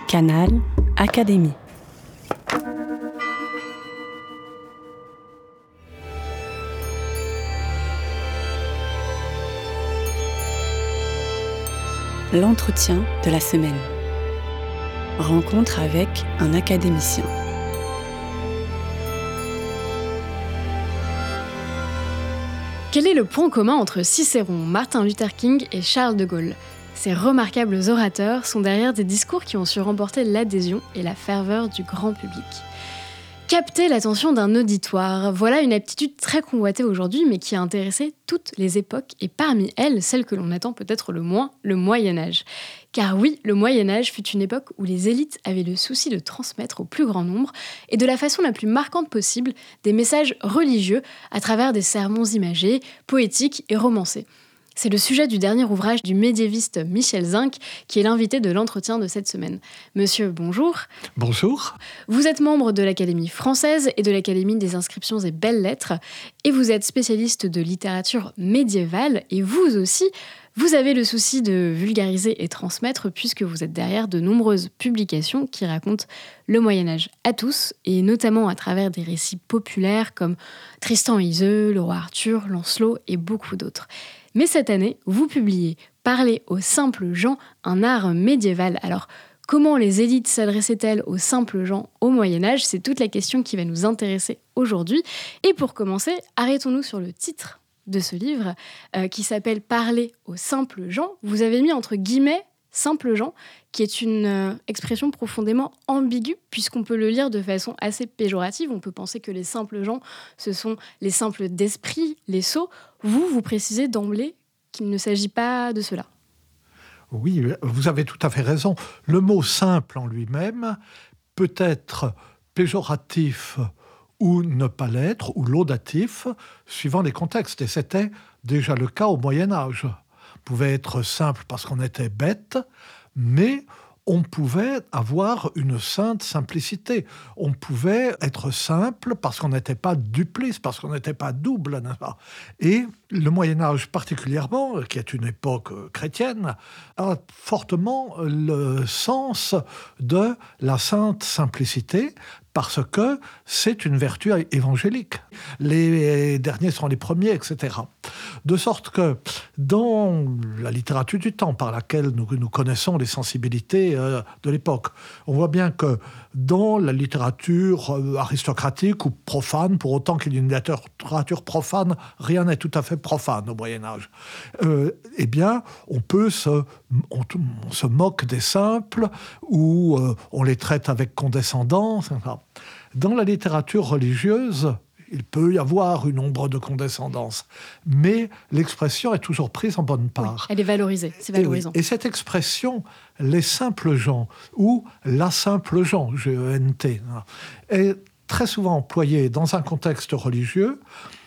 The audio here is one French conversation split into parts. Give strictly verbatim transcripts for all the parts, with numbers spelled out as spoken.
Canal Académie. L'entretien de la semaine. Rencontre avec un académicien. Quel est le point commun entre Cicéron, Martin Luther King et Charles de Gaulle ? Ces remarquables orateurs sont derrière des discours qui ont su remporter l'adhésion et la ferveur du grand public. Capter l'attention d'un auditoire, voilà une aptitude très convoitée aujourd'hui, mais qui a intéressé toutes les époques, et parmi elles, celle que l'on attend peut-être le moins, le Moyen-Âge. Car oui, le Moyen-Âge fut une époque où les élites avaient le souci de transmettre au plus grand nombre, et de la façon la plus marquante possible, des messages religieux à travers des sermons imagés, poétiques et romancés. C'est le sujet du dernier ouvrage du médiéviste Michel Zinc, qui est l'invité de l'entretien de cette semaine. Monsieur, bonjour. Bonjour. Vous êtes membre de l'Académie française et de l'Académie des inscriptions et belles-lettres, et vous êtes spécialiste de littérature médiévale, et vous aussi, vous avez le souci de vulgariser et transmettre, puisque vous êtes derrière de nombreuses publications qui racontent le Moyen-Âge à tous, et notamment à travers des récits populaires comme Tristan et Iseult, le roi Arthur, Lancelot et beaucoup d'autres. Mais cette année, vous publiez « Parler aux simples gens, un art médiéval ». Alors, comment les élites s'adressaient-elles aux simples gens au Moyen-Âge ? C'est toute la question qui va nous intéresser aujourd'hui. Et pour commencer, arrêtons-nous sur le titre de ce livre, euh, qui s'appelle « Parler aux simples gens ». Vous avez mis entre guillemets « simples gens », qui est une euh, expression profondément ambiguë, puisqu'on peut le lire de façon assez péjorative. On peut penser que les simples gens, ce sont les simples d'esprit, les sots. Vous, vous précisez d'emblée qu'il ne s'agit pas de cela. Oui, vous avez tout à fait raison. Le mot « simple » en lui-même peut être péjoratif ou ne pas l'être, ou laudatif, suivant les contextes. Et c'était déjà le cas au Moyen-Âge. On pouvait être simple parce qu'on était bête, mais on pouvait avoir une sainte simplicité. On pouvait être simple parce qu'on n'était pas duplice, parce qu'on n'était pas double, n'est-ce pas ? Et le Moyen-Âge particulièrement, qui est une époque chrétienne, a fortement le sens de la sainte simplicité, parce que c'est une vertu évangélique. Les derniers sont les premiers, et cetera. De sorte que dans la littérature du temps, par laquelle nous, nous connaissons les sensibilités euh, de l'époque, on voit bien que dans la littérature euh, aristocratique ou profane, pour autant qu'il y ait une littérature profane, rien n'est tout à fait profane au Moyen-Âge. Euh, eh bien, on peut se, on, on se moque des simples, ou euh, on les traite avec condescendance, et cetera. Dans la littérature religieuse, il peut y avoir une ombre de condescendance, mais l'expression est toujours prise en bonne part. Oui, elle est valorisée, c'est valorisant. Et, oui, et cette expression, les simples gens, ou la simple gens, G E N T, est très souvent employée dans un contexte religieux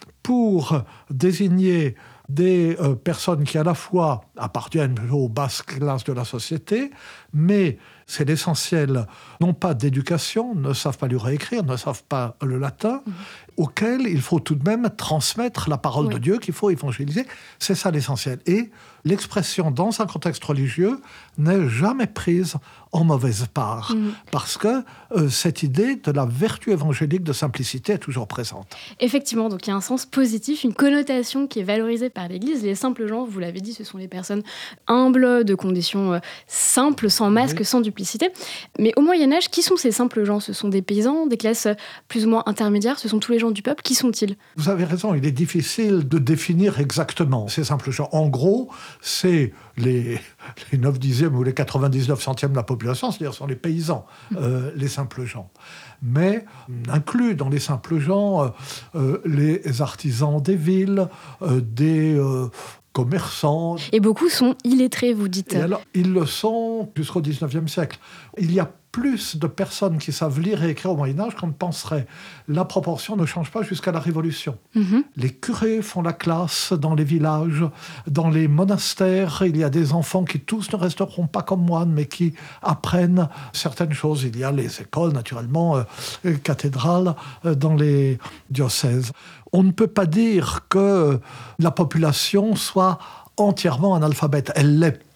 pour désigner des euh, personnes qui à la fois appartiennent aux basses classes de la société, mais c'est l'essentiel, non pas d'éducation, ne savent pas lire et écrire, ne savent pas le latin, mmh. auquel il faut tout de même transmettre la parole oui. de Dieu, qu'il faut évangéliser. C'est ça l'essentiel. Et l'expression dans un contexte religieux n'est jamais prise en mauvaise part, mmh. parce que euh, cette idée de la vertu évangélique de simplicité est toujours présente. Effectivement, donc il y a un sens positif, une connotation qui est valorisée par l'Église. Les simples gens, vous l'avez dit, ce sont les personnes humbles, de conditions euh, simples, sans masque, oui. sans duplicité. Mais au Moyen-Âge, qui sont ces simples gens ? Ce sont des paysans, des classes plus ou moins intermédiaires, ce sont tous les gens du peuple. Qui sont-ils ? Vous avez raison, il est difficile de définir exactement ces simples gens. En gros, c'est les, les neuf dixièmes ou les quatre-vingt-dix-neuf centièmes de la population, c'est-à-dire sont les paysans, euh, les simples gens. Mais inclus dans les simples gens, euh, euh, les artisans des villes, euh, des... Euh, commerçants. Et beaucoup sont illettrés, vous dites. Et alors, ils le sont jusqu'au dix-neuvième siècle. Il y a plus de personnes qui savent lire et écrire au Moyen-Âge qu'on ne penserait. La proportion ne change pas jusqu'à la Révolution. Mm-hmm. Les curés font la classe dans les villages, dans les monastères. Il y a des enfants qui tous ne resteront pas comme moines, mais qui apprennent certaines choses. Il y a les écoles, naturellement, euh, les cathédrales euh, dans les diocèses. On ne peut pas dire que la population soit entièrement analphabète. Elle l'est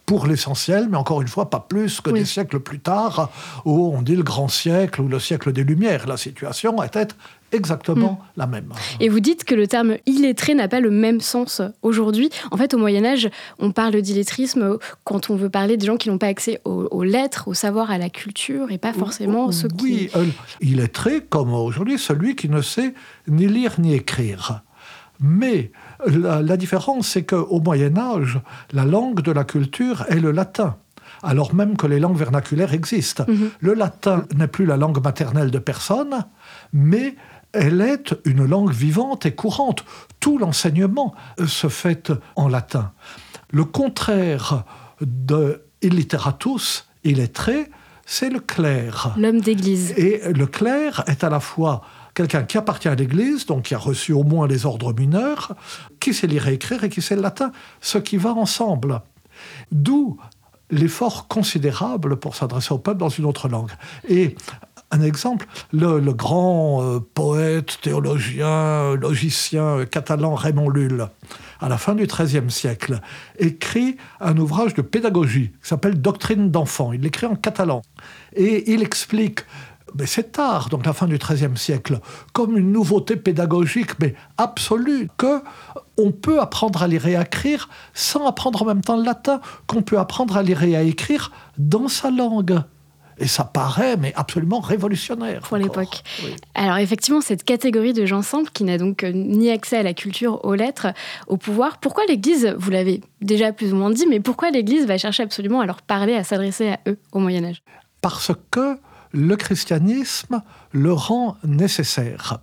pour l'essentiel, mais encore une fois, pas plus que oui. des siècles plus tard, où on dit le grand siècle ou le siècle des Lumières. La situation était exactement mmh. la même. Et vous dites que le terme illettré n'a pas le même sens aujourd'hui. En fait, au Moyen-Âge, on parle d'illettrisme quand on veut parler des gens qui n'ont pas accès aux, aux lettres, au savoir, à la culture, et pas forcément oui, ceux qui... Oui, euh, illettré, comme aujourd'hui, celui qui ne sait ni lire ni écrire. Mais la, la différence, c'est qu'au Moyen-Âge, la langue de la culture est le latin, alors même que les langues vernaculaires existent. Mmh. Le latin n'est plus la langue maternelle de personne, mais elle est une langue vivante et courante. Tout l'enseignement se fait en latin. Le contraire de illiteratus, illettré, c'est le clerc. L'homme d'église. Et le clerc est à la fois quelqu'un qui appartient à l'Église, donc qui a reçu au moins les ordres mineurs, qui sait lire et écrire et qui sait le latin, ce qui va ensemble. D'où l'effort considérable pour s'adresser au peuple dans une autre langue. Et un exemple, le, le grand euh, poète, théologien, logicien euh, catalan Raymond Lull, à la fin du treizième siècle, écrit un ouvrage de pédagogie qui s'appelle « Doctrine d'enfant ». Il l'écrit en catalan. Et il explique, mais c'est tard, donc la fin du treizième siècle, comme une nouveauté pédagogique, mais absolue, qu'on peut apprendre à lire et à écrire sans apprendre en même temps le latin, qu'on peut apprendre à lire et à écrire dans sa langue. Et ça paraît, mais absolument révolutionnaire. Pour encore. L'époque. Oui. Alors effectivement, cette catégorie de gens simples qui n'a donc ni accès à la culture, aux lettres, au pouvoir, pourquoi l'Église, vous l'avez déjà plus ou moins dit, mais pourquoi l'Église va chercher absolument à leur parler, à s'adresser à eux au Moyen-Âge ? Parce que le christianisme le rend nécessaire.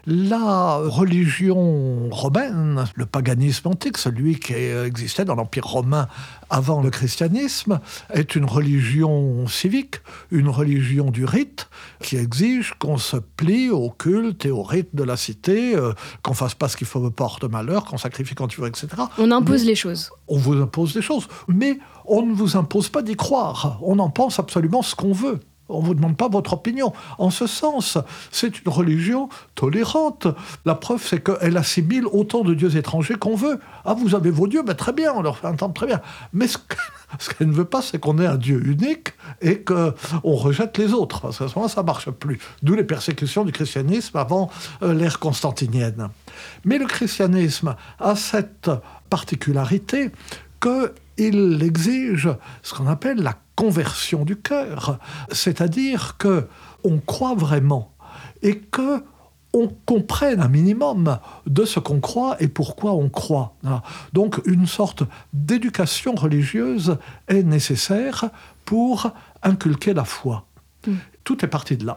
La religion romaine, le paganisme antique, celui qui existait dans l'Empire romain avant le christianisme, est une religion civique, une religion du rite, qui exige qu'on se plie au culte et au rite de la cité, euh, qu'on ne fasse pas ce qui faut porte malheur, qu'on sacrifie quand tu veux, et cetera. On impose mais les choses. On vous impose des choses, mais on ne vous impose pas d'y croire. On en pense absolument ce qu'on veut. On ne vous demande pas votre opinion. En ce sens, c'est une religion tolérante. La preuve, c'est qu'elle assimile autant de dieux étrangers qu'on veut. Ah, vous avez vos dieux, ben très bien, on leur fait entendre très bien. Mais ce, que, ce qu'elle ne veut pas, c'est qu'on ait un dieu unique et qu'on rejette les autres. Parce qu'à ce moment, ça ne marche plus. D'où les persécutions du christianisme avant euh, l'ère constantinienne. Mais le christianisme a cette particularité qu'il exige ce qu'on appelle la conversion du cœur, c'est-à-dire qu'on croit vraiment et qu'on comprenne un minimum de ce qu'on croit et pourquoi on croit. Donc une sorte d'éducation religieuse est nécessaire pour inculquer la foi. Mmh. Tout est parti de là.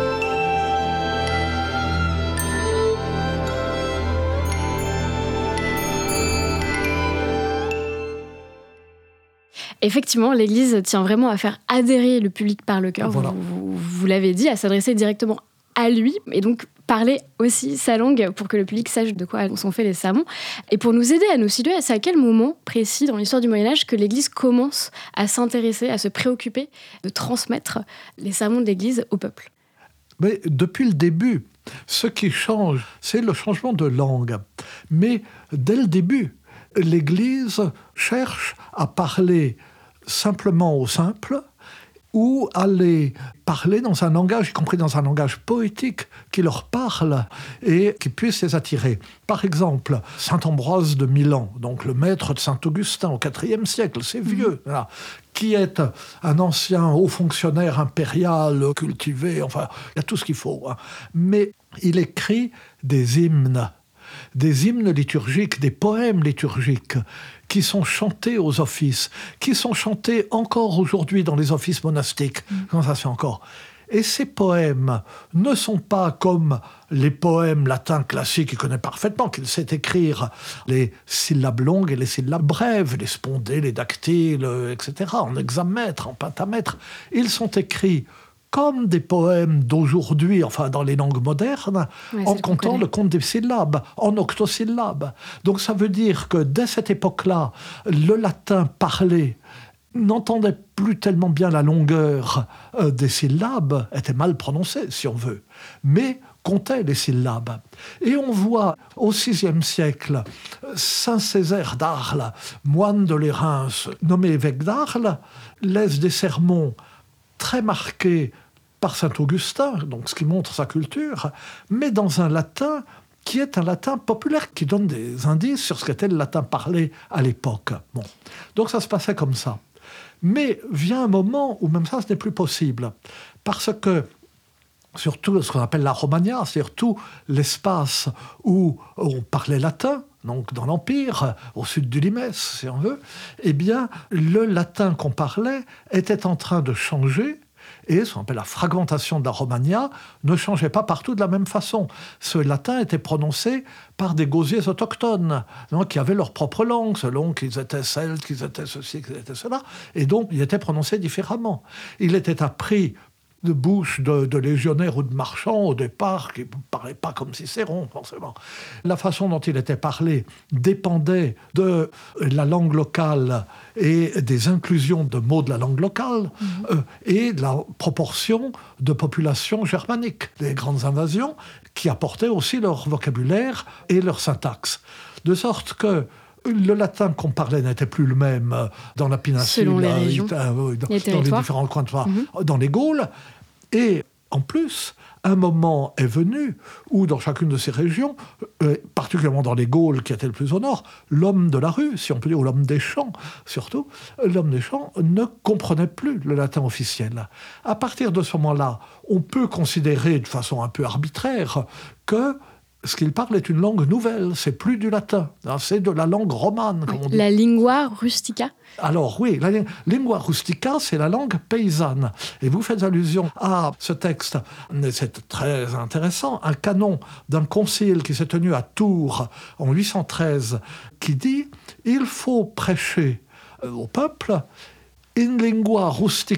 Effectivement, l'Église tient vraiment à faire adhérer le public par le cœur, voilà. vous, vous, vous l'avez dit, à s'adresser directement à lui, et donc parler aussi sa langue pour que le public sache de quoi sont faits les sermons. Et pour nous aider à nous situer, c'est à quel moment précis dans l'histoire du Moyen-Âge que l'Église commence à s'intéresser, à se préoccuper de transmettre les sermons de l'Église au peuple ? Mais depuis le début, ce qui change, c'est le changement de langue. Mais dès le début, l'Église cherche à parler simplement aux simples ou à les parler dans un langage, y compris dans un langage poétique, qui leur parle et qui puisse les attirer. Par exemple, saint Ambroise de Milan, donc le maître de saint Augustin au quatrième siècle, c'est vieux, là, qui est un ancien haut fonctionnaire impérial, cultivé, enfin, il y a tout ce qu'il faut. Hein. Mais il écrit des hymnes, des hymnes liturgiques, des poèmes liturgiques, qui sont chantés aux offices, qui sont chantés encore aujourd'hui dans les offices monastiques. Mmh. Comment ça se fait encore ? Et ces poèmes ne sont pas comme les poèmes latins classiques qu'il connaît parfaitement, qu'il sait écrire les syllabes longues et les syllabes brèves, les spondées, les dactyles, et cetera, en hexamètre, en pentamètre. Ils sont écrits comme des poèmes d'aujourd'hui, enfin dans les langues modernes, ouais, en comptant le compte des syllabes, en octosyllabes. Donc ça veut dire que dès cette époque-là, le latin parlé n'entendait plus tellement bien la longueur euh, des syllabes, était mal prononcée, si on veut, mais comptait les syllabes. Et on voit au sixième siècle Saint Césaire d'Arles, moine de Lérins, nommé évêque d'Arles, laisse des sermons très marqués par saint Augustin, donc ce qui montre sa culture, mais dans un latin qui est un latin populaire, qui donne des indices sur ce qu'était le latin parlé à l'époque. Bon. Donc ça se passait comme ça. Mais vient un moment où même ça, ce n'est plus possible. Parce que, surtout ce qu'on appelle la Romagna, c'est-à-dire tout l'espace où on parlait latin, donc dans l'Empire, au sud du Limès, si on veut, eh bien, le latin qu'on parlait était en train de changer. Et ce qu'on appelle la fragmentation de la Romagna ne changeait pas partout de la même façon. Ce latin était prononcé par des gausiers autochtones, donc, qui avaient leur propre langue, selon qu'ils étaient celtes, qu'ils étaient ceci, qu'ils étaient cela. Et donc, il était prononcé différemment. Il était appris de bouche de, de légionnaires ou de marchands au départ, qui ne parlaient pas comme Cicéron, forcément. La façon dont il était parlé dépendait de la langue locale et des inclusions de mots de la langue locale, mmh. euh, et de la proportion de population germanique. Les grandes invasions qui apportaient aussi leur vocabulaire et leur syntaxe. De sorte que le latin qu'on parlait n'était plus le même dans la péninsule, selon les régions, euh, dans, les dans les différents coins de mmh. dans les Gaules. Et en plus, un moment est venu où, dans chacune de ces régions, euh, particulièrement dans les Gaules, qui étaient le plus au nord, l'homme de la rue, si on peut dire, ou l'homme des champs, surtout, l'homme des champs ne comprenait plus le latin officiel. À partir de ce moment-là, on peut considérer de façon un peu arbitraire que ce qu'il parle est une langue nouvelle, c'est plus du latin, c'est de la langue romane, comme on dit. La lingua rustica. Alors oui, la lingua rustica, c'est la langue paysanne. Et vous faites allusion à ce texte, c'est très intéressant, un canon d'un concile qui s'est tenu à Tours en huit cent treize, qui dit « Il faut prêcher au peuple in lingua rustica »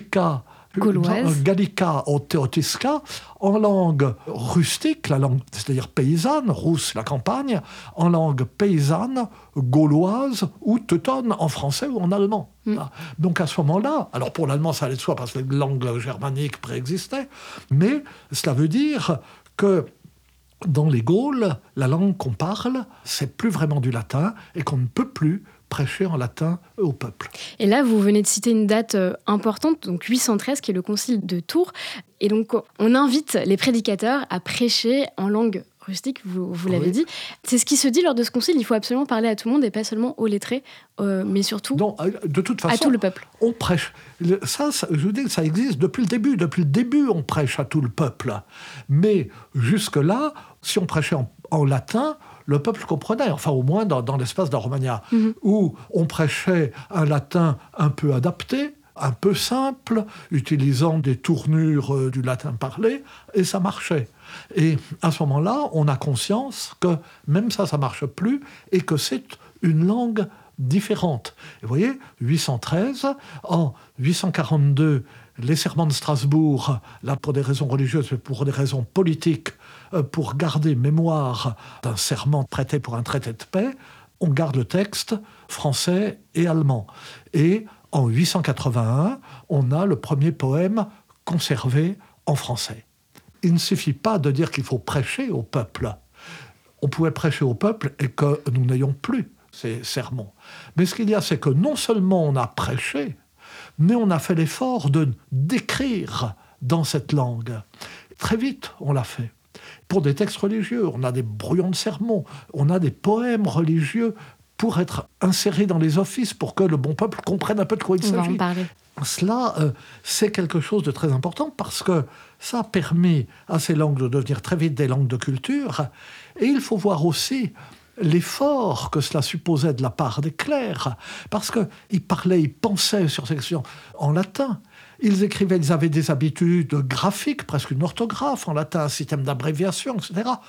Gauloise. Gallica ou Teotisca, en langue rustique, la langue, c'est-à-dire paysanne, rousse, la campagne, en langue paysanne, gauloise ou teutonne, en français ou en allemand. Mm. Donc à ce moment-là, alors pour l'allemand ça allait de soi parce que les langues germaniques préexistaient, mais cela veut dire que dans les Gaules, la langue qu'on parle, c'est plus vraiment du latin et qu'on ne peut plus prêcher en latin au peuple. Et là, vous venez de citer une date euh, importante, donc huit cent treize, qui est le concile de Tours. Et donc, on invite les prédicateurs à prêcher en langue rustique, vous, vous l'avez oui. dit. C'est ce qui se dit lors de ce concile, il faut absolument parler à tout le monde et pas seulement aux lettrés, euh, mais surtout non, de toute façon, à tout le peuple. On prêche. Ça, ça, je vous dis que ça existe depuis le début. Depuis le début, on prêche à tout le peuple. Mais jusque-là, si on prêchait en, en latin, le peuple comprenait, enfin au moins dans, dans l'espace de la Romagna, mmh. où on prêchait un latin un peu adapté, un peu simple, utilisant des tournures euh, du latin parlé, et ça marchait. Et à ce moment-là, on a conscience que même ça, ça ne marche plus, et que c'est une langue différente. Et vous voyez, huit cent treize, en huit cent quarante-deux, les serments de Strasbourg, là pour des raisons religieuses, mais pour des raisons politiques, euh, pour garder mémoire d'un serment prêté pour un traité de paix, on garde le texte français et allemand. Et en huit cent quatre-vingt-un, on a le premier poème conservé en français. Il ne suffit pas de dire qu'il faut prêcher au peuple. On pouvait prêcher au peuple et que nous n'ayons plus ces sermons. Mais ce qu'il y a, c'est que non seulement on a prêché, mais on a fait l'effort de d'écrire dans cette langue. Très vite, on l'a fait. Pour des textes religieux, on a des brouillons de sermons, on a des poèmes religieux pour être insérés dans les offices, pour que le bon peuple comprenne un peu de quoi il on s'agit. Va en parler. Cela, euh, c'est quelque chose de très important parce que ça a permis à ces langues de devenir très vite des langues de culture. Et il faut voir aussi l'effort que cela supposait de la part des clercs, parce qu'ils parlaient, ils pensaient sur ces questions en latin. Ils écrivaient, ils avaient des habitudes graphiques, presque une orthographe en latin, un système d'abréviation, et cetera.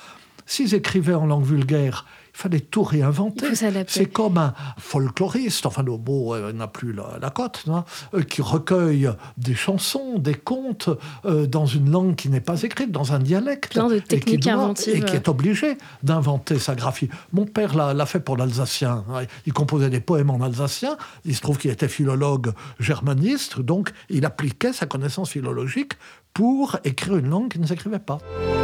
S'ils écrivaient en langue vulgaire, il fallait tout réinventer. Il faut s'adapter. C'est comme un folkloriste, enfin le mot euh, n'a plus la, la cote, non euh, qui recueille des chansons, des contes euh, dans une langue qui n'est pas écrite, dans un dialecte. Plein de et qui techniques doit- inventives. Et qui est obligé d'inventer sa graphie. Mon père l'a, l'a fait pour l'alsacien. Ouais. Il composait des poèmes en alsacien. Il se trouve qu'il était philologue germaniste, donc il appliquait sa connaissance philologique pour écrire une langue qui ne s'écrivait pas.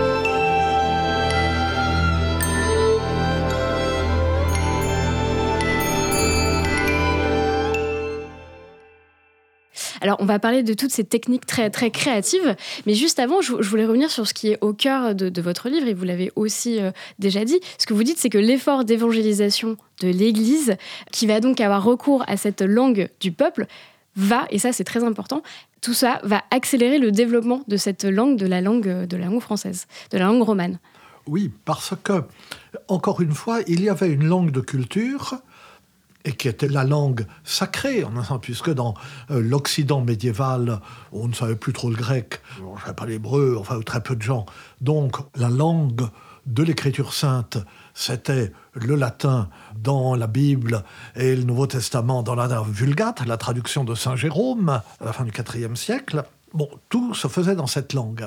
Alors, on va parler de toutes ces techniques très, très créatives, mais juste avant, je, je voulais revenir sur ce qui est au cœur de, de votre livre, et vous l'avez aussi euh, déjà dit. Ce que vous dites, c'est que l'effort d'évangélisation de l'Église, qui va donc avoir recours à cette langue du peuple, va, et ça c'est très important, tout ça va accélérer le développement de cette langue, de la langue, de la langue française, de la langue romane. Oui, parce que, encore une fois, il y avait une langue de culture, et qui était la langue sacrée, en un sens, puisque dans euh, l'Occident médiéval, on ne savait plus trop le grec, on ne savait pas l'hébreu, enfin très peu de gens. Donc la langue de l'écriture sainte, c'était le latin dans la Bible et le Nouveau Testament dans la Vulgate, la traduction de Saint Jérôme, à la fin du quatrième siècle. Bon, tout se faisait dans cette langue.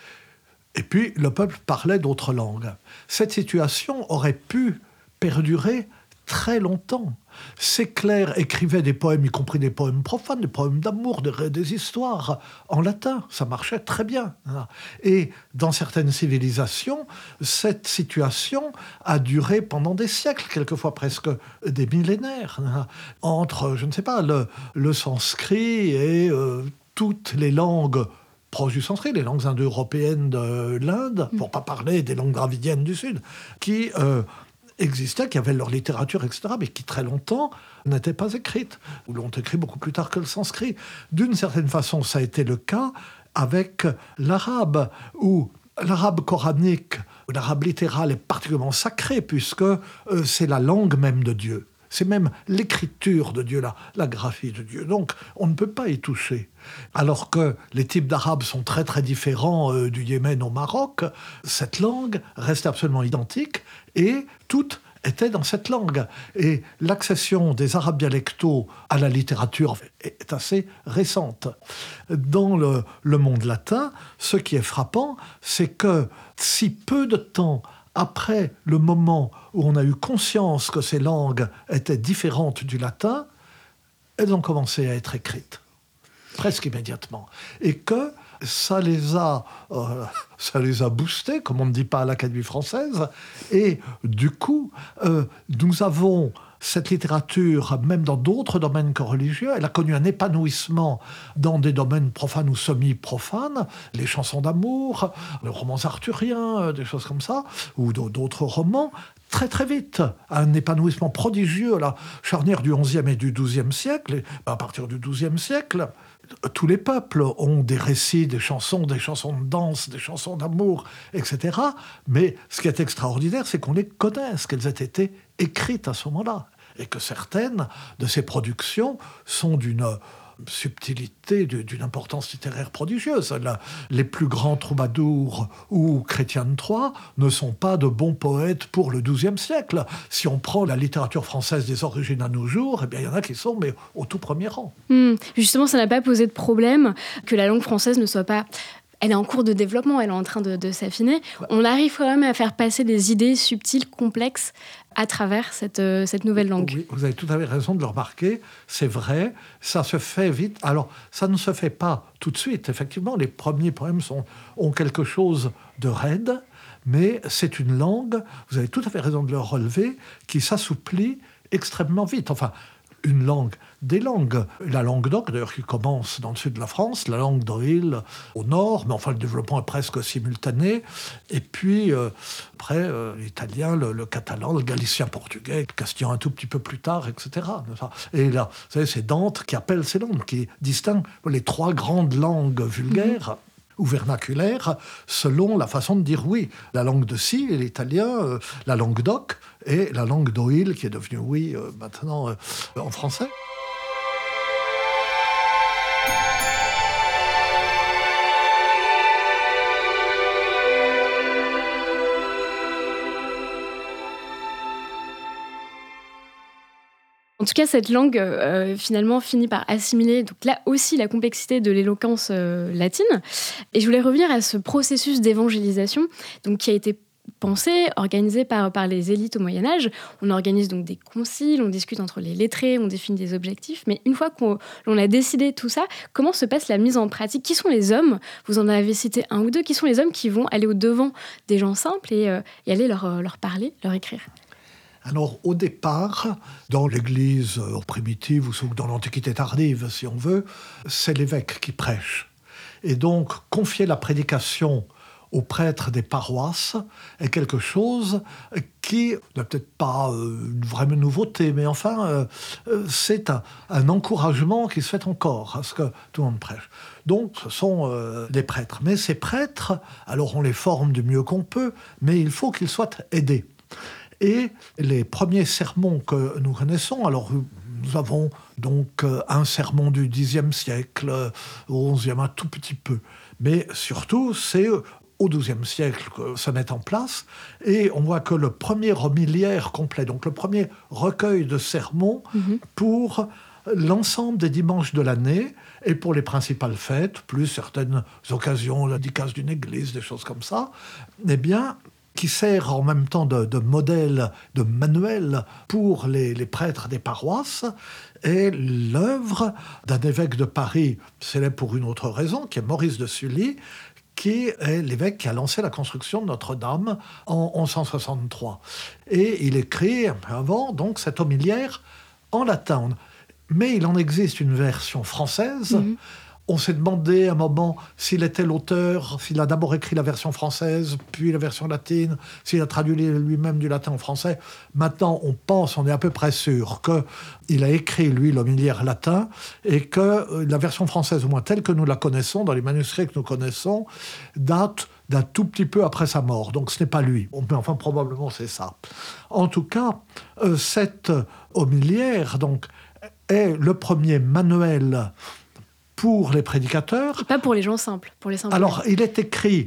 Et puis, le peuple parlait d'autres langues. Cette situation aurait pu perdurer très longtemps. Ces clercs écrivaient des poèmes, y compris des poèmes profanes, des poèmes d'amour, des, des histoires en latin. Ça marchait très bien. Et dans certaines civilisations, cette situation a duré pendant des siècles, quelquefois presque des millénaires, entre, je ne sais pas, le, le sanskrit et euh, toutes les langues proches du sanskrit, les langues indo-européennes de l'Inde, pour ne pas parler des langues dravidiennes du Sud, qui euh, existaient, qui avaient leur littérature, et cetera, mais qui très longtemps n'étaient pas écrites, ou l'ont écrit beaucoup plus tard que le sanskrit. D'une certaine façon, ça a été le cas avec l'arabe, où l'arabe coranique, l'arabe littéral est particulièrement sacré, puisque euh, c'est la langue même de Dieu. C'est même l'écriture de Dieu, la, la graphie de Dieu. Donc, on ne peut pas y toucher. Alors que les types d'arabes sont très très différents euh, du Yémen au Maroc, cette langue reste absolument identique et toutes étaient dans cette langue. Et l'accession des arabes dialectaux à la littérature est assez récente. Dans le, le monde latin, ce qui est frappant, c'est que si peu de temps après le moment où on a eu conscience que ces langues étaient différentes du latin, elles ont commencé à être écrites, presque immédiatement. Et que ça les a, euh, ça les a boostés, comme on ne dit pas à l'Académie française. Et du coup, euh, nous avons cette littérature, même dans d'autres domaines que religieux, elle a connu un épanouissement dans des domaines profanes ou semi-profanes, les chansons d'amour, les romans arthuriens, des choses comme ça, ou d'autres romans, très très vite. Un épanouissement prodigieux à la charnière du onzième et du douzième siècle. Et à partir du douzième siècle, tous les peuples ont des récits, des chansons, des chansons de danse, des chansons d'amour, et cetera. Mais ce qui est extraordinaire, c'est qu'on les connaisse, qu'elles aient été écrites à ce moment-là. Et que certaines de ces productions sont d'une subtilité, d'une importance littéraire prodigieuse. La, les plus grands troubadours ou Chrétien de Troyes ne sont pas de bons poètes pour le douzième siècle. Si on prend la littérature française des origines à nos jours, eh bien, il y en a qui sont mais au tout premier rang. Mmh. Justement, ça n'a pas posé de problème que la langue française ne soit pas... Elle est en cours de développement, elle est en train de, de s'affiner. Ouais. On arrive quand même à faire passer des idées subtiles, complexes, à travers cette, euh, cette nouvelle langue. Oui, vous avez tout à fait raison de le remarquer. C'est vrai, ça se fait vite. Alors, ça ne se fait pas tout de suite. Effectivement, les premiers poèmes sont, ont quelque chose de raide, mais c'est une langue, vous avez tout à fait raison de le relever, qui s'assouplit extrêmement vite. Enfin, une langue, des langues. La langue d'oc, d'ailleurs, qui commence dans le sud de la France, la langue d'Oïl au nord, mais enfin, le développement est presque simultané. Et puis, euh, après, euh, l'italien, le, le catalan, le galicien portugais, le castillan un tout petit peu plus tard, et cetera. Et là, vous savez, c'est Dante qui appelle ces langues, qui distingue les trois grandes langues vulgaires, mmh. ou vernaculaire, selon la façon de dire oui. La langue de Si, l'italien, euh, la langue d'oc, et la langue d'Oïl, qui est devenue oui euh, maintenant euh, en français. En tout cas, cette langue, euh, finalement, finit par assimiler donc là aussi la complexité de l'éloquence euh, latine. Et je voulais revenir à ce processus d'évangélisation donc, qui a été pensé, organisé par, par les élites au Moyen-Âge. On organise donc des conciles, on discute entre les lettrés, on définit des objectifs. Mais une fois qu'on l'on a décidé tout ça, comment se passe la mise en pratique ? Qui sont les hommes ? Vous en avez cité un ou deux. Qui sont les hommes qui vont aller au-devant des gens simples et, euh, et aller leur, euh, leur parler, leur écrire ? Alors, au départ, dans l'Église euh, primitive ou dans l'Antiquité tardive, si on veut, c'est l'évêque qui prêche. Et donc, confier la prédication aux prêtres des paroisses est quelque chose qui n'est peut-être pas euh, une vraie nouveauté, mais enfin, euh, euh, c'est un, un encouragement qui se fait encore à ce que tout le monde prêche. Donc, ce sont euh, des prêtres. Mais ces prêtres, alors on les forme du mieux qu'on peut, mais il faut qu'ils soient aidés. Et les premiers sermons que nous connaissons, alors nous avons donc un sermon du dixième siècle, au onzième, un tout petit peu. Mais surtout, c'est au douzième siècle que ça met en place. Et on voit que le premier homiliaire complet, donc le premier recueil de sermons mmh. pour l'ensemble des dimanches de l'année et pour les principales fêtes, plus certaines occasions, la dédicace d'une église, des choses comme ça, eh bien, qui sert en même temps de, de modèle, de manuel pour les, les prêtres des paroisses, est l'œuvre d'un évêque de Paris, célèbre pour une autre raison, qui est Maurice de Sully, qui est l'évêque qui a lancé la construction de Notre-Dame en onze cent soixante-trois. Et il écrit, un peu avant, donc, cette homélière en latin. Mais il en existe une version française. Mmh. On s'est demandé à un moment s'il était l'auteur, s'il a d'abord écrit la version française, puis la version latine, s'il a traduit lui-même du latin en français. Maintenant, on pense, on est à peu près sûr qu'il a écrit, lui, l'homéliaire latin, et que la version française, au moins telle que nous la connaissons, dans les manuscrits que nous connaissons, date d'un tout petit peu après sa mort. Donc ce n'est pas lui. Mais enfin, probablement, c'est ça. En tout cas, euh, cette homéliaire, donc, est le premier manuel pour les prédicateurs. Et pas pour les gens simples, pour les simples. Alors, il est écrit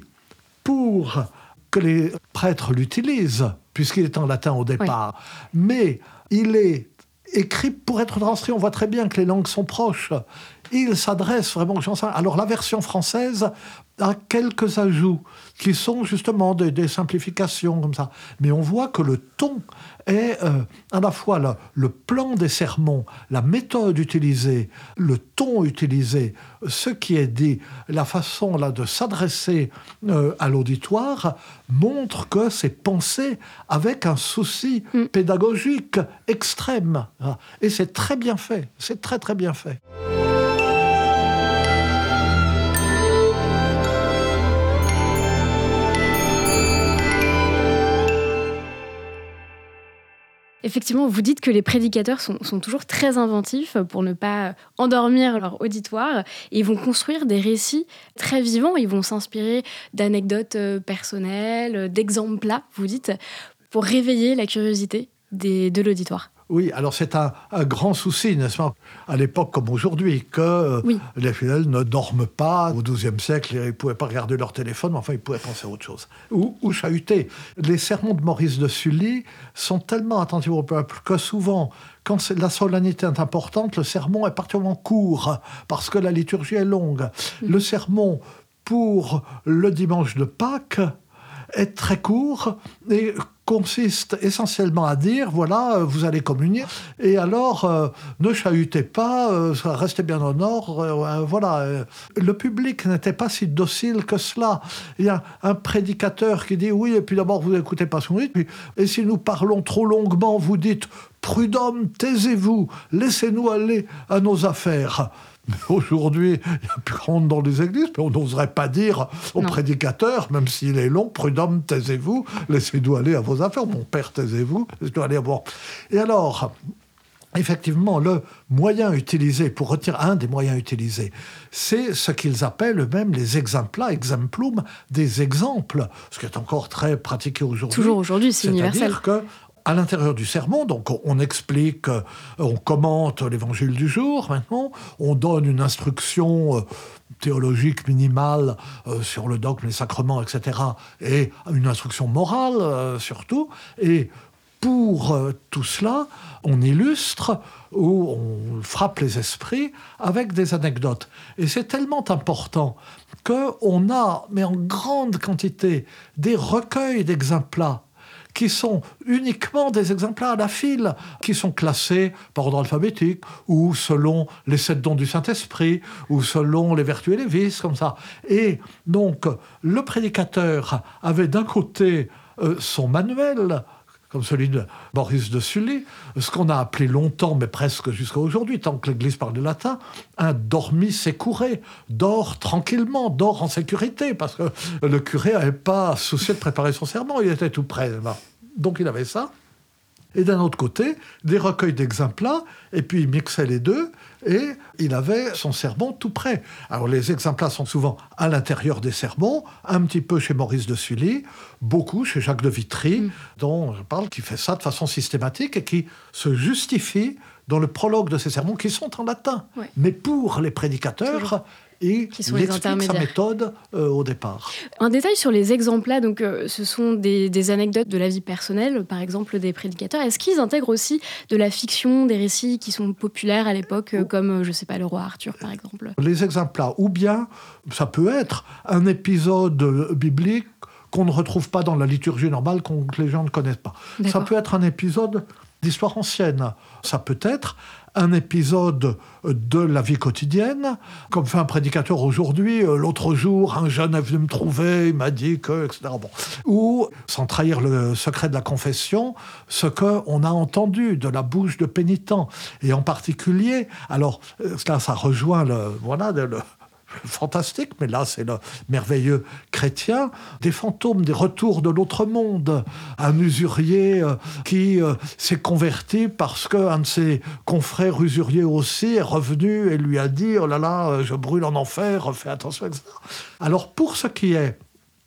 pour que les prêtres l'utilisent, puisqu'il est en latin au départ. Oui. Mais il est écrit pour être transcrit. On voit très bien que les langues sont proches. Il s'adresse vraiment aux gens simples. Alors, la version française a quelques ajouts qui sont justement des, des simplifications comme ça. Mais on voit que le ton est euh, à la fois le, le plan des sermons, la méthode utilisée, le ton utilisé, ce qui est dit, la façon là de s'adresser euh, à l'auditoire montre que c'est pensé avec un souci mm. pédagogique extrême. Et c'est très bien fait, c'est très très bien fait. Effectivement, vous dites que les prédicateurs sont, sont toujours très inventifs pour ne pas endormir leur auditoire. Et ils vont construire des récits très vivants. Ils vont s'inspirer d'anecdotes personnelles, d'exemples plats, vous dites, pour réveiller la curiosité des, de l'auditoire. Oui, alors c'est un, un grand souci, n'est-ce pas, à l'époque comme aujourd'hui, que oui. les fidèles ne dorment pas. Au douzième siècle, ils ne pouvaient pas regarder leur téléphone, mais enfin, ils pouvaient penser à autre chose. Ou, ou chahuter. Les sermons de Maurice de Sully sont tellement attentifs au peuple que souvent, quand la solennité est importante, le sermon est particulièrement court, parce que la liturgie est longue. Mmh. Le sermon pour le dimanche de Pâques est très court et consiste essentiellement à dire, voilà, vous allez communier, et alors, euh, ne chahutez pas, euh, restez bien au nord, euh, voilà. Le public n'était pas si docile que cela. Il y a un prédicateur qui dit, oui, et puis d'abord, vous n'écoutez pas ce qu'on dit, puis, et si nous parlons trop longuement, vous dites, prud'homme, taisez-vous, laissez-nous aller à nos affaires. Mais aujourd'hui, il n'y a plus grand monde dans les églises, mais on n'oserait pas dire au non. prédicateur, même s'il est long, prud'homme, taisez-vous, laissez-nous aller à vos affaires. Mon père, taisez-vous, laissez-nous aller à vos... Et alors, effectivement, le moyen utilisé, pour retirer un des moyens utilisés, c'est ce qu'ils appellent eux-mêmes les exempla, exemplum, des exemples, ce qui est encore très pratiqué aujourd'hui. Toujours aujourd'hui, c'est universel. C'est-à-dire que à l'intérieur du sermon, donc on explique, on commente l'évangile du jour maintenant, on donne une instruction théologique minimale sur le dogme, les sacrements, et cetera, et une instruction morale surtout, et pour euh, tout cela, on illustre ou on frappe les esprits avec des anecdotes. Et c'est tellement important qu'on a, mais en grande quantité, des recueils d'exemplats qui sont uniquement des exemplaires à la file, qui sont classés par ordre alphabétique, ou selon les sept dons du Saint-Esprit, ou selon les vertus et les vices, comme ça. Et donc, le prédicateur avait d'un côté euh, son manuel, comme celui de Maurice de Sully, ce qu'on a appelé longtemps, mais presque jusqu'à aujourd'hui, tant que l'Église parle le latin, un dormis secure, dort tranquillement, dort en sécurité, parce que le curé n'avait pas soucié de préparer son sermon, il était tout prêt. Donc il avait ça. Et d'un autre côté, des recueils d'exemplats, et puis il mixait les deux, et il avait son sermon tout prêt. Alors les exemplats sont souvent à l'intérieur des sermons, un petit peu chez Maurice de Sully, beaucoup chez Jacques de Vitry, mmh. dont je parle, qui fait ça de façon systématique et qui se justifie dans le prologue de ses sermons, qui sont en latin. Ouais. Mais pour les prédicateurs... Toujours. Et il explique sa méthode euh, au départ. Un détail sur les exemples-là, donc, euh, ce sont des, des anecdotes de la vie personnelle, par exemple des prédicateurs. Est-ce qu'ils intègrent aussi de la fiction, des récits qui sont populaires à l'époque, euh, comme, je ne sais pas, le roi Arthur, par exemple? Les exemples-là, ou bien, ça peut être un épisode biblique qu'on ne retrouve pas dans la liturgie normale, que les gens ne connaissent pas. D'accord. Ça peut être un épisode d'histoire ancienne. Ça peut être un épisode de la vie quotidienne, comme fait un prédicateur aujourd'hui. L'autre jour, un jeune est venu me trouver, il m'a dit que, et cetera. Bon. Ou, sans trahir le secret de la confession, ce qu'on a entendu de la bouche de pénitents. Et en particulier, alors là, ça rejoint le... Voilà, le fantastique, mais là c'est le merveilleux chrétien, des fantômes, des retours de l'autre monde. Un usurier euh, qui euh, s'est converti parce qu'un de ses confrères usuriers aussi est revenu et lui a dit « Oh là là, je brûle en enfer, fais attention, et cetera » Alors pour ce qui est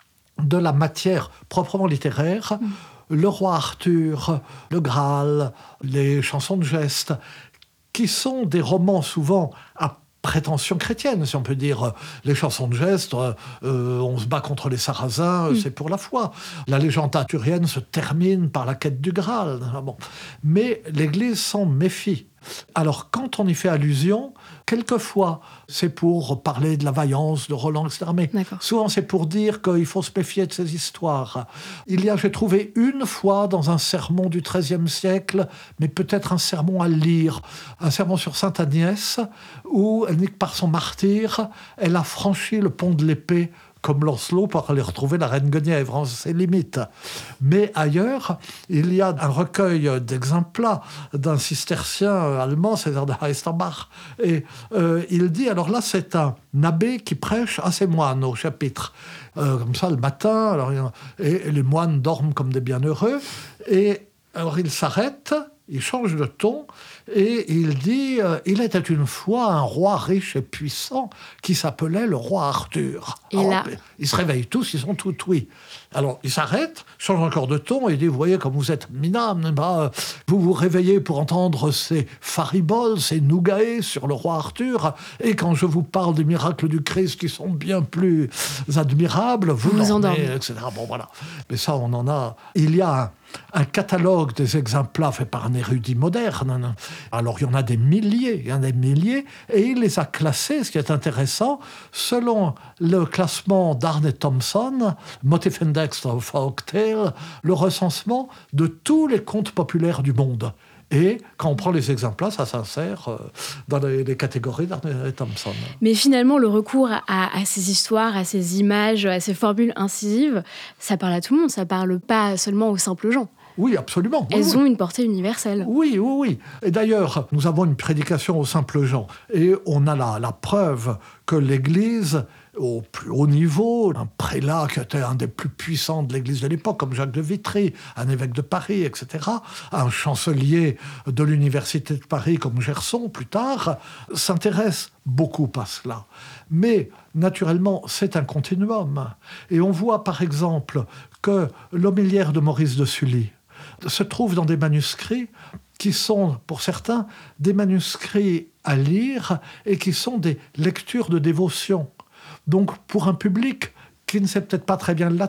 de la matière proprement littéraire, mmh. le roi Arthur, le Graal, les chansons de geste, qui sont des romans souvent à prétention chrétienne, si on peut dire. Les chansons de geste, euh, on se bat contre les Sarrasins, mm. c'est pour la foi. La légende arthurienne se termine par la quête du Graal. Bon. Mais l'Église s'en méfie. Alors, quand on y fait allusion, quelquefois, c'est pour parler de la vaillance de Roland, et cetera. Mais D'accord. souvent, c'est pour dire qu'il faut se méfier de ces histoires. Il y a, j'ai trouvé une fois dans un sermon du treizième siècle, mais peut-être un sermon à lire, un sermon sur Sainte Agnès, où, par son martyre, elle a franchi le pont de l'épée comme Lancelot pour aller retrouver la reine Guenièvre, en ses limites. Mais ailleurs, il y a un recueil d'exemplats d'un cistercien allemand, César de Heistenbach, et euh, il dit, alors là, c'est un abbé qui prêche à ses moines au chapitre. Euh, comme ça, le matin, alors, et, et les moines dorment comme des bienheureux, et alors il s'arrête, il change de ton, et il dit euh, « Il était une fois un roi riche et puissant qui s'appelait le roi Arthur. » Et alors, là... Ils se réveillent tous, ils sont tous oui. Alors, il s'arrête, change encore de ton, et il dit « Vous voyez comme vous êtes minable, bah, vous vous réveillez pour entendre ces fariboles, ces nougaets sur le roi Arthur, et quand je vous parle des miracles du Christ qui sont bien plus admirables, vous, vous dormez, et cetera. Bon, voilà. Mais ça, on en a... Il y a un, un catalogue des exemples fait par un érudit moderne. Alors, il y en a des milliers, il y en a des milliers, et il les a classés, ce qui est intéressant, selon le classement d'Arne Thompson, Motif Index of Folktale, le recensement de tous les contes populaires du monde. Et quand on prend les exemples, ça s'insère dans les, les catégories d'Arne Thompson. Mais finalement, le recours à, à ces histoires, à ces images, à ces formules incisives, ça parle à tout le monde, ça parle pas seulement aux simples gens. Oui, absolument. Elles oui, ont oui. une portée universelle. Oui, oui, oui. Et d'ailleurs, nous avons une prédication aux simples gens. Et on a la, la preuve que l'Église, au plus haut niveau, un prélat qui était un des plus puissants de l'Église de l'époque, comme Jacques de Vitry, un évêque de Paris, et cetera, un chancelier de l'Université de Paris comme Gerson, plus tard, s'intéresse beaucoup à cela. Mais, naturellement, c'est un continuum. Et on voit, par exemple, que l'homélière de Maurice de Sully se trouve dans des manuscrits qui sont, pour certains, des manuscrits à lire et qui sont des lectures de dévotion. Donc, pour un public qui ne sait peut-être pas très bien le latin,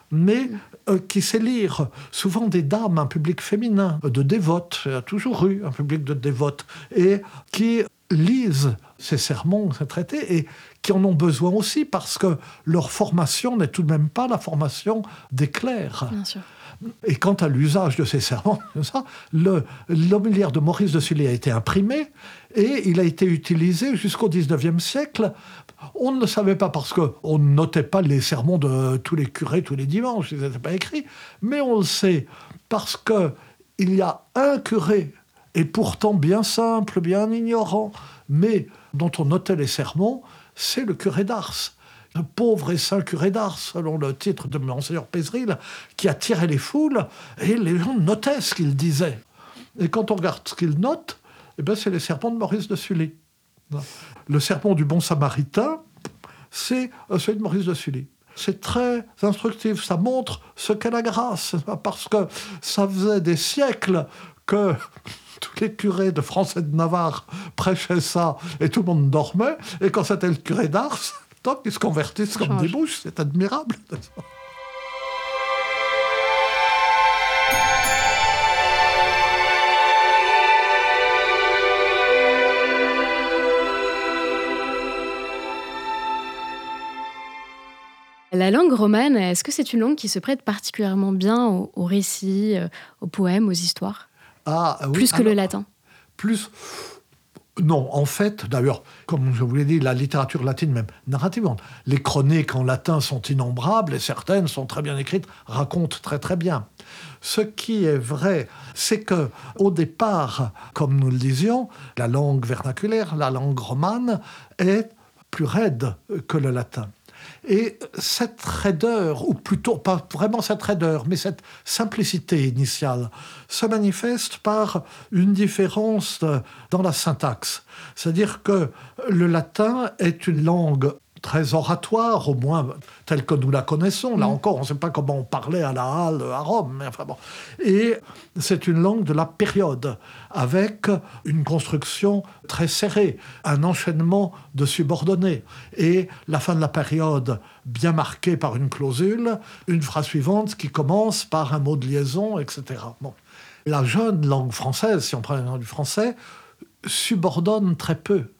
mais euh, qui sait lire souvent des dames, un public féminin, de dévotes, il y a toujours eu un public de dévotes, et qui lisent ces sermons, ces traités, et qui en ont besoin aussi, parce que leur formation n'est tout de même pas la formation des clercs. Bien sûr. Et quant à l'usage de ces sermons, ça, le, l'homéliaire de Maurice de Sully a été imprimé, et il a été utilisé jusqu'au dix-neuvième siècle. On ne le savait pas parce qu'on ne notait pas les sermons de tous les curés tous les dimanches, ils n'étaient pas écrits, mais on le sait parce qu'il y a un curé, et pourtant bien simple, bien ignorant, mais dont on notait les sermons, c'est le curé d'Ars. Le pauvre et saint curé d'Ars, selon le titre de Monseigneur Pézeril, qui attirait les foules, et les gens notaient ce qu'il disait. Et quand on regarde ce qu'il note, eh bien, c'est les sermons de Maurice de Sully. Le sermon du bon samaritain, c'est celui de Maurice de Sully. C'est très instructif, ça montre ce qu'est la grâce, parce que ça faisait des siècles que tous les curés de France et de Navarre prêchaient ça, et tout le monde dormait, et quand c'était le curé d'Ars, tant qu'ils se convertissent comme des bouches, c'est admirable. La langue romane, est-ce que c'est une langue qui se prête particulièrement bien aux, aux récits, euh, aux poèmes, aux histoires ? Ah, oui, Plus que alors, le latin ? Plus... Non, en fait, d'ailleurs, comme je vous l'ai dit, la littérature latine, même narrativement, les chroniques en latin sont innombrables et certaines sont très bien écrites, racontent très très bien. Ce qui est vrai, c'est que au départ, comme nous le disions, la langue vernaculaire, la langue romane, est plus raide que le latin. Et cette raideur, ou plutôt pas vraiment cette raideur, mais cette simplicité initiale, se manifeste par une différence dans la syntaxe. C'est-à-dire que le latin est une langue très oratoire, au moins telle que nous la connaissons. Là encore, on ne sait pas comment on parlait à la Halle, à Rome. Mais enfin bon. Et c'est une langue de la période, avec une construction très serrée, un enchaînement de subordonnés. Et la fin de la période, bien marquée par une clausule, une phrase suivante qui commence par un mot de liaison, et cetera. Bon. La jeune langue française, si on prend la langue du français, subordonne très peu.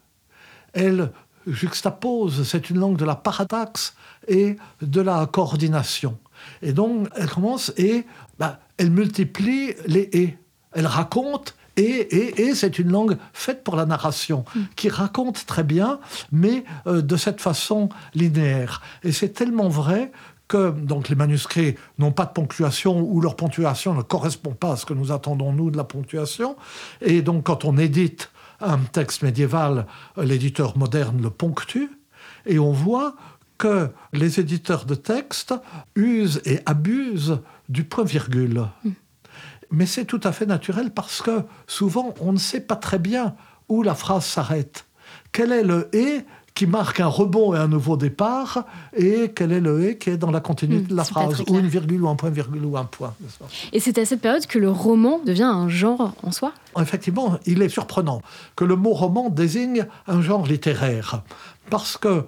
Elle juxtapose, c'est une langue de la parataxe et de la coordination. Et donc, elle commence et bah, elle multiplie les « et ». Elle raconte et, et, et, c'est une langue faite pour la narration, mmh. qui raconte très bien, mais euh, de cette façon linéaire. Et c'est tellement vrai que donc, les manuscrits n'ont pas de ponctuation ou leur ponctuation ne correspond pas à ce que nous attendons, nous, de la ponctuation. Et donc, quand on édite un texte médiéval, l'éditeur moderne le ponctue, et on voit que les éditeurs de textes usent et abusent du point-virgule. Mmh. Mais c'est tout à fait naturel parce que souvent, on ne sait pas très bien où la phrase s'arrête. Quel est le « et » qui marque un rebond et un nouveau départ, et quel est le « et » qui est dans la continuité mmh, de la phrase, ou une virgule, ou un point-virgule, ou un point. Et c'est à cette période que le roman devient un genre en soi ? Effectivement, il est surprenant que le mot roman désigne un genre littéraire. Parce que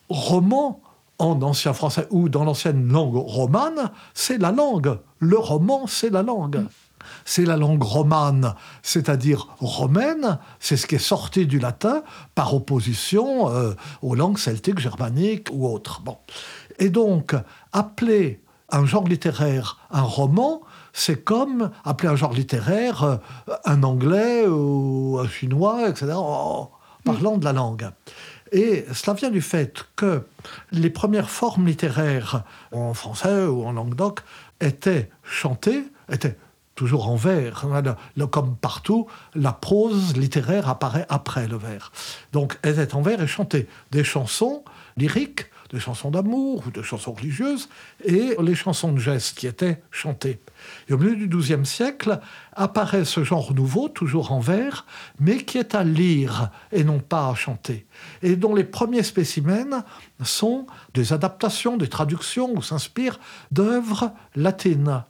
roman, en ancien français ou dans l'ancienne langue romane, c'est la langue. Le roman, c'est la langue. Mmh. C'est la langue romane, c'est-à-dire romaine, c'est ce qui est sorti du latin par opposition euh, aux langues celtiques, germaniques ou autres. Bon. Et donc, appeler un genre littéraire un roman, c'est comme appeler un genre littéraire euh, un anglais ou un chinois, et cetera, en parlant de la langue. Et cela vient du fait que les premières formes littéraires, en français ou en languedoc, étaient chantées, étaient toujours en vers. Comme partout, la prose littéraire apparaît après le vers. Donc, elle est en vers et chantée. Des chansons lyriques, des chansons d'amour ou des chansons religieuses, et les chansons de gestes qui étaient chantées. Et au milieu du douzième siècle, apparaît ce genre nouveau, toujours en vers, mais qui est à lire et non pas à chanter. Et dont les premiers spécimens sont des adaptations, des traductions, ou s'inspirent d'œuvres latines.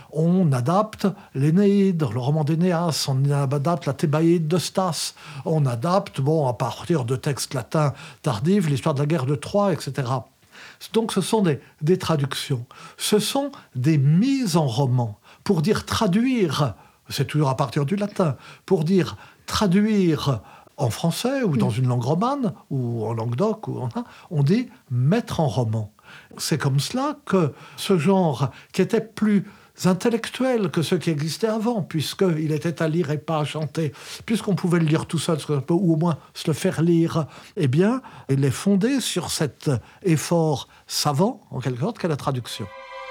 On adapte l'Énéide, le roman d'Énéas, on adapte la Thébaïde de Stas, on adapte, bon, à partir de textes latins tardifs, l'histoire de la guerre de Troie, et cetera. Donc ce sont des, des traductions. Ce sont des mises en roman. Pour dire traduire, c'est toujours à partir du latin, pour dire traduire en français ou dans une langue romane ou en langue d'oc, ou en, on dit mettre en roman. C'est comme cela que ce genre, qui était plus intellectuel que ceux qui existaient avant, puisqu'il était à lire et pas à chanter, puisqu'on pouvait le lire tout seul, ou au moins se le faire lire, eh bien, il est fondé sur cet effort savant, en quelque sorte, qu'est la traduction.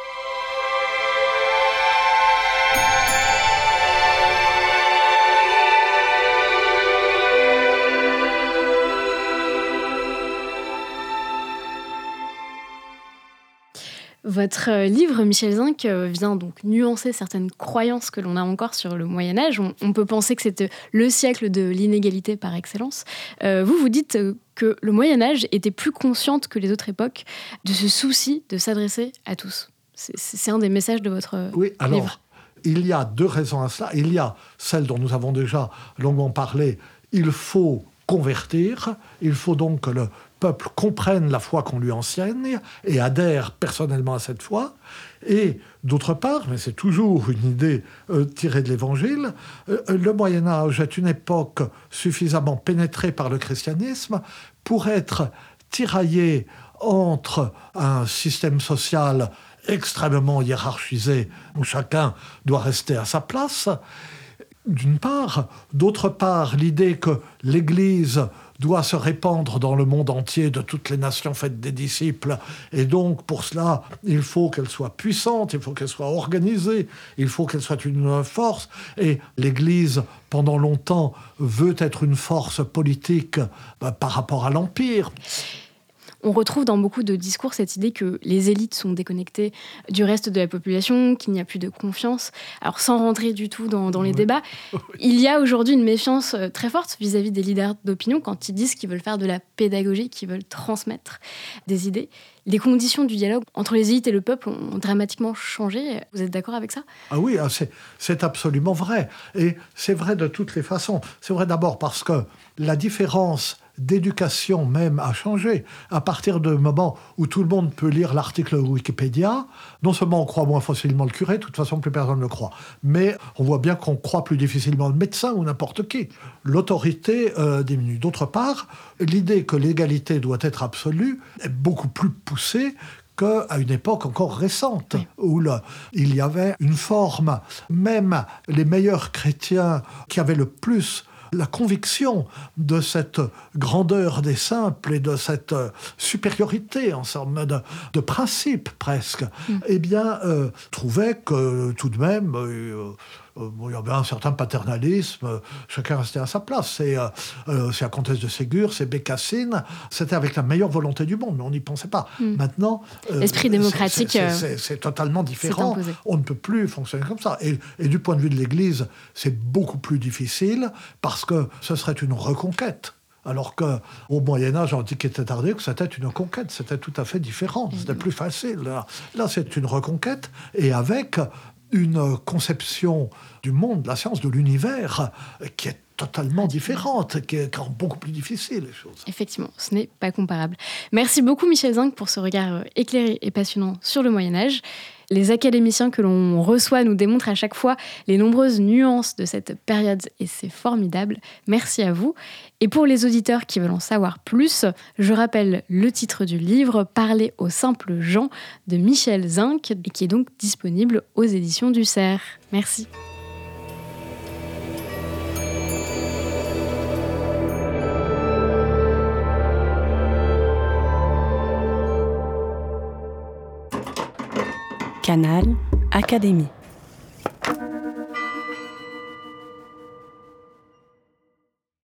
Votre livre, Michel Zinc, vient donc nuancer certaines croyances que l'on a encore sur le Moyen-Âge. On, on peut penser que c'est le siècle de l'inégalité par excellence. Euh, vous, vous dites que le Moyen-Âge était plus consciente que les autres époques de ce souci de s'adresser à tous. C'est, c'est un des messages de votre oui, alors, livre. Il y a deux raisons à cela. Il y a celle dont nous avons déjà longuement parlé. Il faut convertir. Il faut donc que le peuple comprenne la foi qu'on lui enseigne et adhère personnellement à cette foi. Et d'autre part, mais c'est toujours une idée euh, tirée de l'Évangile, euh, le Moyen-Âge est une époque suffisamment pénétrée par le christianisme pour être tiraillée entre un système social extrêmement hiérarchisé où chacun doit rester à sa place, d'une part. D'autre part, l'idée que l'Église doit se répandre dans le monde entier, de toutes les nations faites des disciples. Et donc, pour cela, il faut qu'elle soit puissante, il faut qu'elle soit organisée, il faut qu'elle soit une force. Et l'Église, pendant longtemps, veut être une force politique bah, par rapport à l'Empire. On retrouve dans beaucoup de discours cette idée que les élites sont déconnectées du reste de la population, qu'il n'y a plus de confiance. Alors, sans rentrer du tout dans, dans les oui. débats, il y a aujourd'hui une méfiance très forte vis-à-vis des leaders d'opinion quand ils disent qu'ils veulent faire de la pédagogie, qu'ils veulent transmettre des idées. Les conditions du dialogue entre les élites et le peuple ont dramatiquement changé. Vous êtes d'accord avec ça ? Ah oui, c'est, c'est absolument vrai. Et c'est vrai de toutes les façons. C'est vrai d'abord parce que la différence d'éducation même a changé. À partir du moment où tout le monde peut lire l'article Wikipédia, non seulement on croit moins facilement le curé, de toute façon plus personne ne le croit, mais on voit bien qu'on croit plus difficilement le médecin ou n'importe qui. L'autorité euh, diminue. D'autre part, l'idée que l'égalité doit être absolue est beaucoup plus poussée qu'à une époque encore récente, oui. où le, il y avait une forme, même les meilleurs chrétiens qui avaient le plus la conviction de cette grandeur des simples et de cette supériorité en termes de, de principe presque, mm. eh bien, euh, trouvaient que tout de même, euh, euh, il y avait un certain paternalisme, euh, chacun restait à sa place. C'est, euh, euh, c'est la comtesse de Ségur, c'est Bécassine, c'était avec la meilleure volonté du monde, mais on n'y pensait pas. Mm. Maintenant, euh, l'esprit démocratique, c'est, c'est, c'est, c'est totalement différent. On ne peut plus fonctionner comme ça. Et, et du point de vue de l'Église, c'est beaucoup plus difficile parce que ce serait une reconquête. Alors qu'au Moyen-Âge, Antiquité tardive, c'était une conquête, c'était tout à fait différent, c'était plus facile. Là, là c'est une reconquête, et avec une conception du monde, de la science, de l'univers, qui est totalement différente, qui est beaucoup plus difficile, les choses. Effectivement, ce n'est pas comparable. Merci beaucoup, Michel Zinc, pour ce regard éclairé et passionnant sur le Moyen-Âge. Les académiciens que l'on reçoit nous démontrent à chaque fois les nombreuses nuances de cette période et c'est formidable. Merci à vous. Et pour les auditeurs qui veulent en savoir plus, je rappelle le titre du livre « Parler aux simples gens » de Michel Zinc et qui est donc disponible aux éditions du Cerf. Merci. Canal Académie.